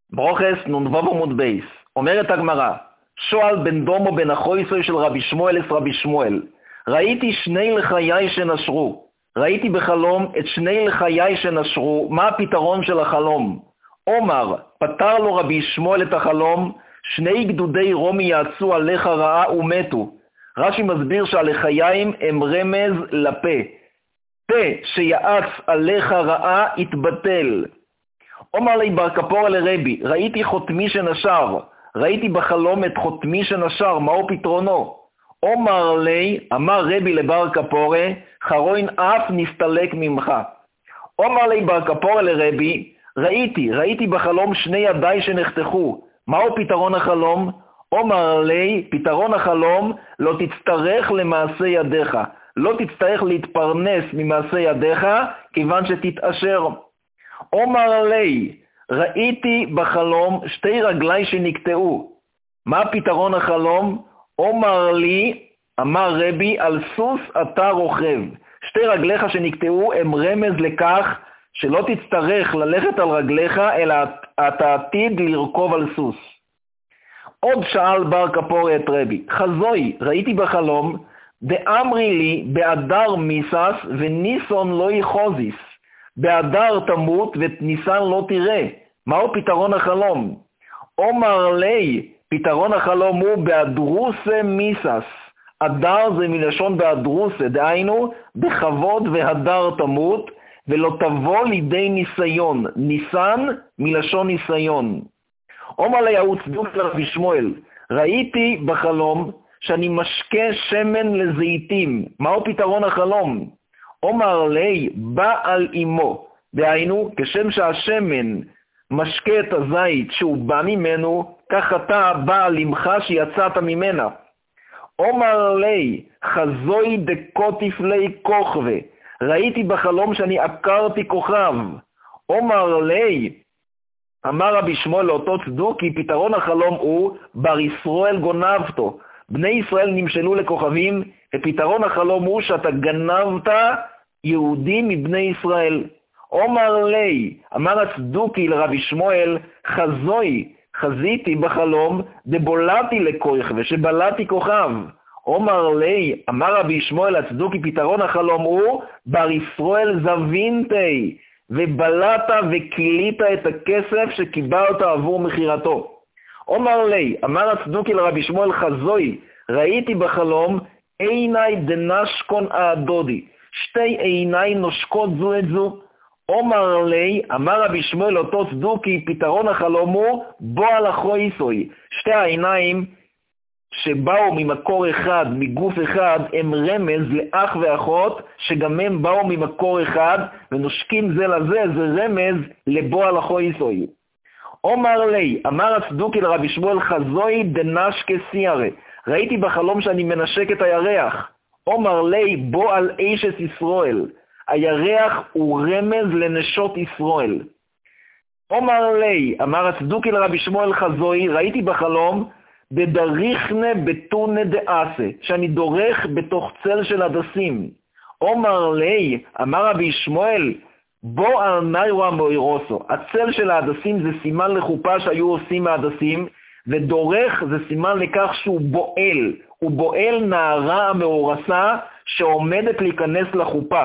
ברוכס נ"ו עמוד בייס. אומרת הגמרא, שואל בן דומו בן החויסוי של רבי שמואל את רבי שמואל, ראיתי שני לחיי שנשרו. ראיתי בחלום את שני לחיי שנשרו. מה הפתרון של החלום? אומר, פתר לו רבי שמואל את החלום, שני גדודי רומי יעצו עליך רעה ומתו. רש"י מסביר שהלחיים הם רמז לפה. פה שיעץ עליך רעה יתבטל. אומר לי בר כפורה לרבי, ראיתי חותמי שנשר. ראיתי בחלום את חותמי שנשר, מהו פתרונו? אומר לי, אמר רבי לבר כפורה, חרוין אף נסתלק ממך. אומר לי בר כפורה לרבי, ראיתי בחלום שני ידיי שנחתכו. מהו פתרון החלום? אומר לי, פתרון החלום, לא תצטרך למעשה ידיך. לא תצטרך להתפרנס ממעשה ידיך, כיוון שתתאשר. אומר לי, ראיתי בחלום שתי רגלי שנקטעו. מה פתרון החלום? אומר לי, אמר רבי, על סוס אתה רוכב. שתי רגליך שנקטעו הם רמז לכך שלא תצטרך ללכת על רגליך, אלא אתה עתיד לרכוב על סוס. עוד שאל בר כפורה את רבי, חזוי, ראיתי בחלום, דאמרי לי באדר מיסס וניסון לא יחוזיס. באדר תמות וניסן לא תראה. מהו פתרון החלום? אומר לי, פתרון החלום הוא באדרוסה מיסס. אדר זה מלשון באדרוסה, דהיינו בכבוד והדר תמות, ולא תבוא לידי ניסיון. ניסן מלשון ניסיון. אומר לי צדוק לרבי שמואל, ראיתי בחלום שאני משקה שמן לזיתים. מהו פתרון החלום? אומר לי, בא על אמו. דהיינו, כשם שהשמן משקה את הזית שהוא בא ממנו, כך אתה בא על אמך שיצאת ממנה. אומר לי, חזוי דקוטיף לי כוכבה. ראיתי בחלום שאני עקרתי כוכב. אומר לי, אמר רבי שמואל לאותו צדוקי, פתרון החלום הוא, בר ישראל גונבתו. בני ישראל נמשלו לכוכבים, ופתרון החלום הוא שאתה גנבת יהודי מבני ישראל. אומר לי, אמר הצדוקי לרבי שמואל, חזוי, חזיתי בחלום, דבולתי לכוח ושבלתי כוכב. אומר לי, אמר רבי שמואל הצדוקי, פתרון החלום הוא, בר ישראל זבינתי, ובלעת וכילית את הכסף שקיבלת עבור מחירתו. אומר לי, אמר הצדוקי לרבי שמואל, חזוי, ראיתי בחלום, עיני דנשקון האדודי, שתי עיני נושקות זו את זו. אומר לי, אמר רבי שמואל אותו צדוקי, פתרון החלום הוא, בוא על החויסוי. שתי העיניים שבאו ממקור אחד, מגוף אחד, הם רמז לאח ואחות, שגם הם באו ממקור אחד, ונושקים זה לזה, זה רמז לבוא על החויסוי. אומר לי, אמר הצדוקי לרבי שמואל, חזוי דנשקה סיירה. ראיתי בחלום שאני מנשק את הירח. אומר לי, בוא על אשת ישראל. הירח הוא רמז לנשות ישראל. אומר לי, אמר הצדוקי לרבי שמואל, חזוי, ראיתי בחלום, בדריכנה בתונה דאסה, שאני דורך בתוך צל של הדסים. אומר לי, אמר רבי שמואל, בוא על ניירה מוירוסו. הצל של ההדסים זה סימן לחופה שהיו עושים מההדסים, ודורך זה סימן לכך שהוא בועל. הוא בועל נערה המאורסה שעומדת להיכנס לחופה.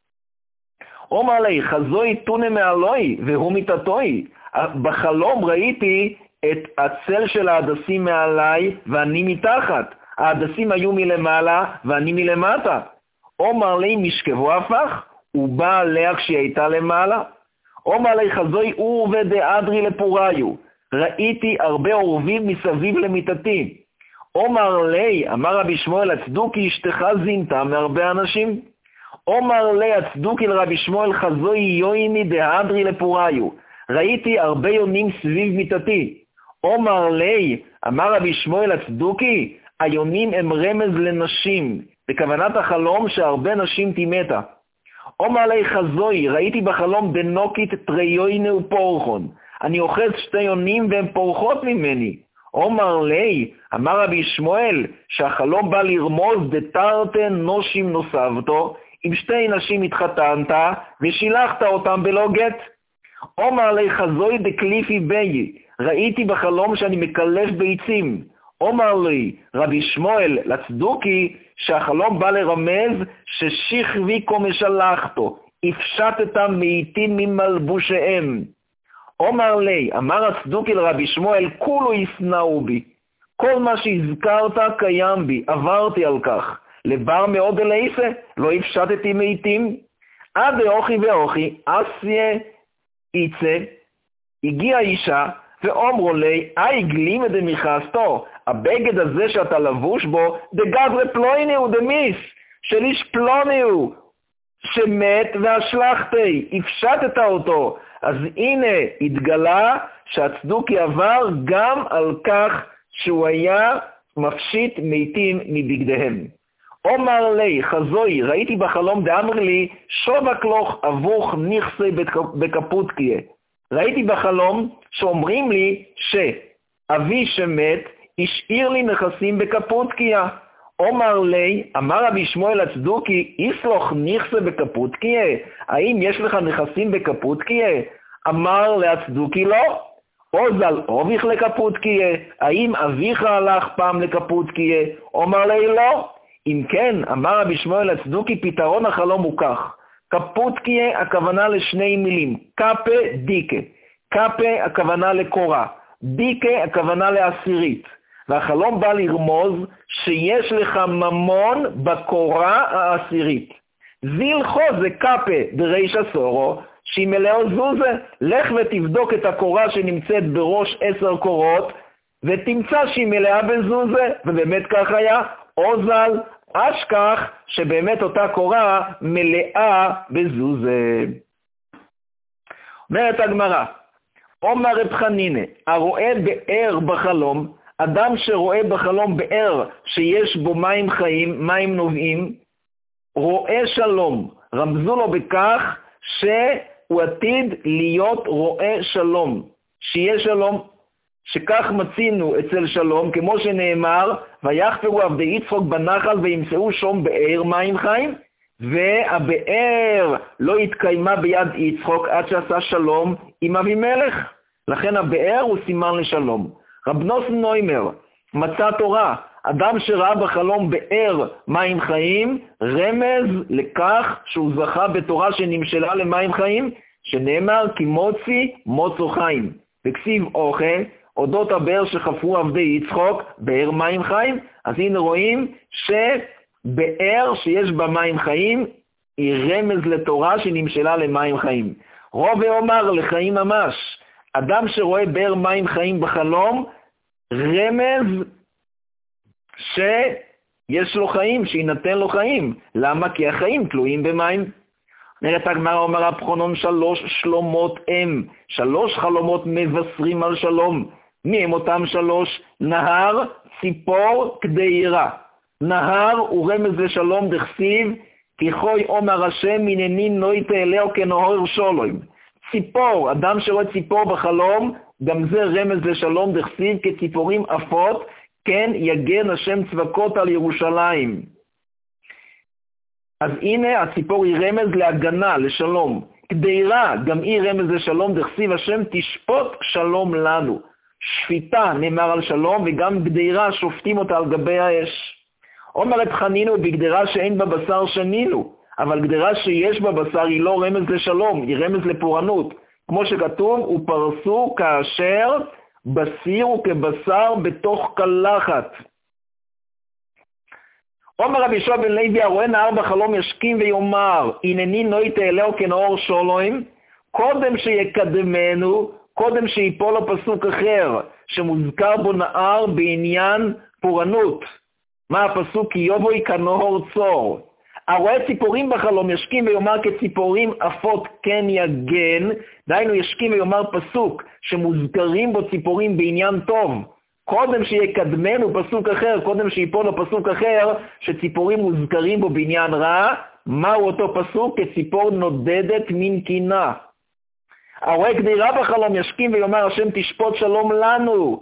אומר לי, חזוי תונה מעלוי והוא מיטתוי. בחלום ראיתי את הצל של ההדסים מעליי ואני מתחת. ההדסים היו מלמעלה ואני מלמטה. אומר לי, משכבו הפך? הוא בא עליה כשהיא הייתה למעלה. אומר לי, חזוי אור ודאדרי לפוריו. ראיתי הרבה עורבים מסביב למיטתי. אומר לי, אמר רבי שמואל הצדוקי, אשתך זינתה מהרבה אנשים. אומר לי הצדוקי לרבי שמואל, חזוי יויני דאדרי לפוריו. ראיתי הרבה יונים סביב מיטתי. אומר לי, אמר רבי שמואל הצדוקי, היונים הם רמז לנשים. בכוונת החלום שהרבה נשים תימתה. אומר לי, חזוי, ראיתי בחלום דנוקית טריוינה ופורחון. אני אוחז שתי יונים והם פורחות ממני. אומר לי, אמר רבי שמואל, שהחלום בא לרמוז דתרתן נושים נוסבתו, עם שתי נשים התחתנת ושילחת אותם בלא גט. אומר לי, חזוי דקליפי ביי, ראיתי בחלום שאני מקלף ביצים. אומר לי רבי שמואל לצדוקי שהחלום בא לרמז ששכביקו משלחתו, הפשטת מאיתים ממלבושיהם. אומר לי, אמר הצדוקי לרבי שמואל, כולו ישנאו בי. כל מה שהזכרת קיים בי, עברתי על כך. לבר מאוד אלייסה, לא הפשטתי מאיתים. עד אוכי ואוכי, אסיה יצא, הגיעה אישה, ואומרו לי, גלימה דמיכסתו, הבגד הזה שאתה לבוש בו, דגזרי פלויניו דמיס, של איש פלוניו, שמת והשלחתי, הפשטת אותו. אז הנה התגלה שהצדוקי עבר גם על כך שהוא היה מפשיט מתים מבגדיהם. אומר לי, חזוי, ראיתי בחלום דאמר לי, שובק לוך אבוך נכסי בקפוטקיה. ראיתי בחלום שאומרים לי שאבי שמת השאיר לי נכסים בקפוטקיה. אומר לי, אמר רבי שמואל הצדוקי, יסלוך נכסי בקפוטקיה? האם יש לך נכסים בקפוטקיה? אמר להצדוקי לא. עוזל אוביך לקפוטקיה? האם אביך הלך פעם לקפוטקיה? אומר לי לא. אם כן, אמר רבי שמואל הצדוקי, פתרון החלום הוא כך. קפוטקיה הכוונה לשני מילים, קפה דיקה. קפה הכוונה לקורה, דיקה הכוונה לעשירית. והחלום בא לרמוז שיש לך ממון בקורה העשירית. זילחו זה קפה דריש הסורו, שהיא מלאו זוזה. לך ותבדוק את הקורה שנמצאת בראש 10 קורות, ותמצא שהיא מלאה בזוזה, ובאמת כך היה. עוזל אשכח שבאמת אותה קורה מלאה בזוזה. אומרת הגמרא, אומר רב חנינא, הרואה באר בחלום, אדם שרואה בחלום באר שיש בו מים חיים, מים נובעים, רואה שלום. רמזו לו בכך שהוא עתיד להיות רואה שלום, שיהיה שלום. שכך מצינו אצל שלום, כמו שנאמר, ויחפרו עבדי יצחוק בנחל וימצאו שום באר מים חיים, והבאר לא התקיימה ביד יצחוק עד שעשה שלום עם אבימלך. לכן הבאר הוא סימן לשלום. רב נוסן נוימר, מצא תורה, אדם שראה בחלום באר מים חיים, רמז לכך שהוא זכה בתורה שנמשלה למים חיים, שנאמר כי מוציא מוצו חיים. וכסיב אוכל, אודות הבאר שחפרו עבדי יצחוק, באר מים חיים. אז הנה רואים שבאר שיש בה מים חיים, היא רמז לתורה שנמשלה למים חיים. רוב אומר לחיים ממש, אדם שרואה באר מים חיים בחלום, רמז שיש לו חיים, שינתן לו חיים. למה? כי החיים תלויים במים. נראית הגמרא, אומר רב חנון, 3 שלומות הם, 3 חלומות מבשרים על שלום. מי הם אותם 3? נהר, ציפור, קדיירה. נהר הוא רמז לשלום דכסיב, כי חוי אומר השם מנני נויטה אלהו כנהור שולוים. ציפור, אדם שרואה ציפור בחלום, גם זה רמז לשלום דכסיב, כציפורים עפות, כן יגן השם צבקות על ירושלים. אז הנה הציפור היא רמז להגנה, לשלום. קדיירה, גם היא רמז לשלום דכסיב, השם תשפוט שלום לנו. שפיטה נאמר על שלום, וגם גדרה שופטים אותה על גבי האש. אומרת חנינו, בגדרה שאין בה בשר שנינו, אבל גדרה שיש בה בשר היא לא רמז לשלום, היא רמז לפורענות. כמו שכתוב, ופרסו כאשר בסירו כבשר בתוך קלחת. אומר רבי יהושע בן לוי, הרואה נהר בחלום ישכים ויאמר, הנני נויטה אלהו כנהור שולוים, קודם שיקדמנו, קודם שיפול לו פסוק אחר, שמוזכר בו נהר בעניין פורענות. מה הפסוק? כי יבואי כנהור צור. הרואה ציפורים בחלום ישכים ויאמר כציפורים עפות כן יגן, דהיינו ישכים ויאמר פסוק שמוזכרים בו ציפורים בעניין טוב. קודם שיקדמנו פסוק אחר, קודם שיפול לו פסוק אחר, שציפורים מוזכרים בו בעניין רע. מהו אותו פסוק? כציפור נודדת מן קינה. הרואה גדירה בחלום ישכים ויאמר השם תשפוט שלום לנו,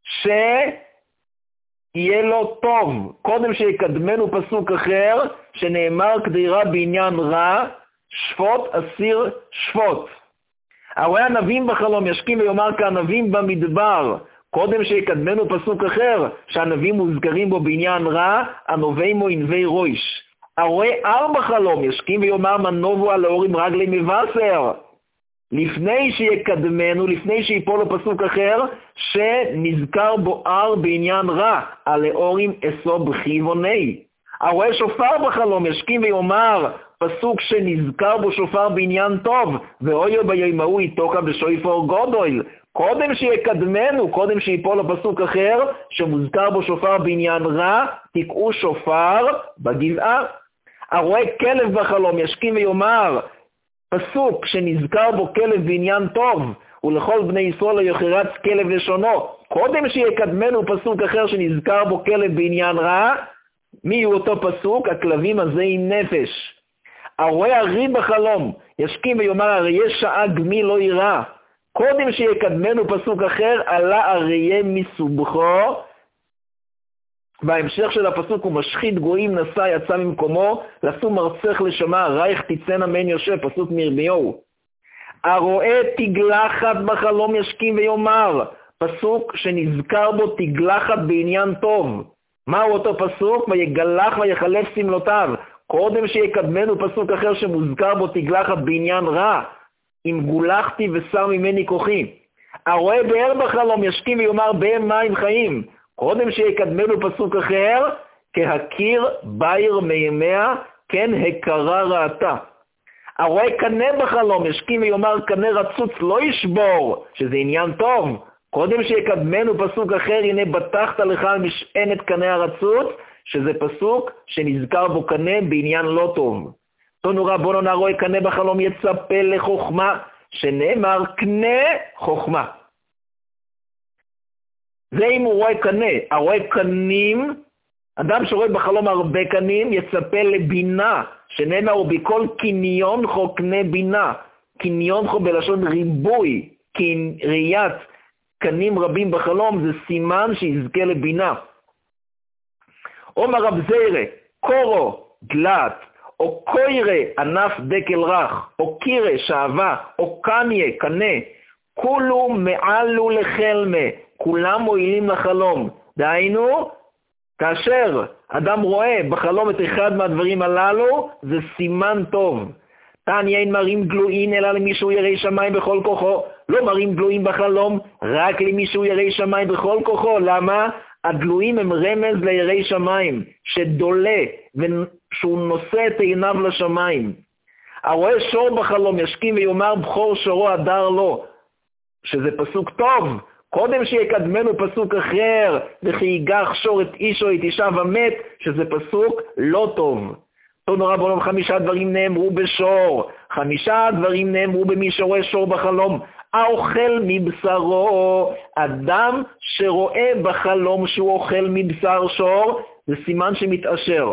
שיהיה לו טוב. קודם שיקדמנו פסוק אחר, שנאמר גדירה בעניין רע, שפוט אסיר שפוט. הרואה ענבים בחלום ישכים ויאמר כענבים במדבר. קודם שיקדמנו פסוק אחר, שהענבים מוזכרים בו בעניין רע, ענבי מו ענבי ראש. הרואה אר בחלום ישכים ויאמר מנובו על האורים רגלי מבשר. לפני שיקדמנו, לפני שיפול לו פסוק אחר, שנזכר בו אר בעניין רע, על האורים אסוב חיווני. הרואה שופר בחלום ישכים ויאמר, פסוק שנזכר בו שופר בעניין טוב, ואויו בימאו איתוקה בשויפור גודויל. קודם שיקדמנו, קודם שיפול לו פסוק אחר, שמוזכר בו שופר בעניין רע, תקעו שופר בגבעה. הרואה כלב בחלום ישכים ויאמר, פסוק שנזכר בו כלב בעניין טוב, ולכל בני ישראל יחרץ כלב לשונו. קודם שיקדמנו פסוק אחר שנזכר בו כלב בעניין רע, מי הוא אותו פסוק? הכלבים הזה עם נפש. הרואה ארי בחלום ישכים ויאמר אריה שעה גמי לא יראה. קודם שיקדמנו פסוק אחר, עלה אריה מסובכו. בהמשך של הפסוק הוא משחית גויים נסע יצא ממקומו, לשום ארצך לשמה רייך תצאנה מן יושב, פסוק מירמיהו. הרואה תגלחת בחלום ישכים ויאמר, פסוק שנזכר בו תגלחת בעניין טוב. מהו אותו פסוק? ויגלח ויחלף סמלותיו. קודם שיקדמנו פסוק אחר שמוזכר בו תגלחת בעניין רע, אם גולחתי ושר ממני כוחי. הרואה באר בחלום ישכים ויאמר באר מים חיים. קודם שיקדמנו פסוק אחר, כהכיר ביר מימיה, כן הכרה ראתה. הרואה קנה בחלום ישכים ויאמר קנה רצוץ לא ישבור, שזה עניין טוב. קודם שיקדמנו פסוק אחר, הנה בטחת לך על משענת קנה הרצוץ, שזה פסוק שנזכר בו קנה בעניין לא טוב. תונו רבונו הרואה קנה בחלום יצפה לחוכמה, שנאמר קנה חוכמה. זה אם הוא רואה קנה. הרואה קנים, אדם שרואה בחלום הרבה קנים, יצפה לבינה, שנאמר הוא בכל קניון חו קנה בינה. קניון חו בלשון ריבוי, ראיית קנים רבים בחלום, זה סימן שיזכה לבינה. אומר רב זירא, קורו דלת, או קוירה ענף דקל רך, או קירה שעבה, או קניה קנה, כולו מעלו לחלמה, כולם מועילים לחלום. דהיינו, כאשר אדם רואה בחלום את אחד מהדברים הללו, זה סימן טוב. תניא אין מראים גלויים אלא למישהו ירא שמיים בכל כוחו. לא מראים גלויים בחלום, רק למישהו ירא שמיים בכל כוחו. למה? הגלויים הם רמז לירא שמיים, שדולה ושהוא נושא את עיניו לשמיים. הרואה שור בחלום ישכים ויאמר בחור שורו הדר לו, שזה פסוק טוב. קודם שיקדמנו פסוק אחר, וכי ייגח שור את אישו את אישה ומת, שזה פסוק לא טוב. תונו רבנו 5 דברים נאמרו בשור, 5 דברים נאמרו במי שרואה שור בחלום. האוכל מבשרו, אדם שרואה בחלום שהוא אוכל מבשר שור, זה סימן שמתאשר.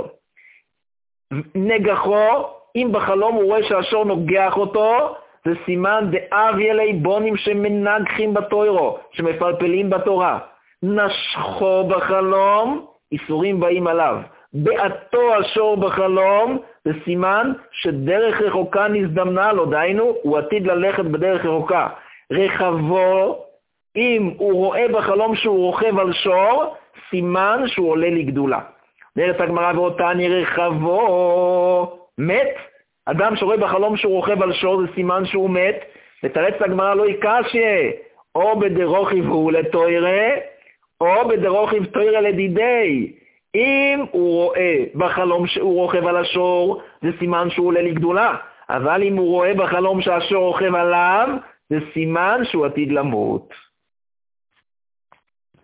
נגחו, אם בחלום הוא רואה שהשור נוגח אותו, זה סימן דאב ילי בונים שמנגחים בתוירו, שמפלפלים בתורה. נשכו בחלום, איסורים באים עליו. בעתו השור בחלום, זה סימן שדרך רחוקה נזדמנה לו, דהיינו, הוא עתיד ללכת בדרך רחוקה. רחבו, אם הוא רואה בחלום שהוא רוכב על שור, סימן שהוא עולה לגדולה. נראית הגמרא ואותני רחבו, מת. אדם שרואה בחלום שהוא רוכב על שור, זה סימן שהוא מת. ותרץ הגמרא לא יקשיה, או בדרוחיב הוא לתוירה, או בדרוחיב תוירה לדידי. אם הוא רואה בחלום שהוא רוכב על השור, זה סימן שהוא עולה לגדולה. אבל אם הוא רואה בחלום שהשור רוכב עליו, זה סימן שהוא עתיד למות.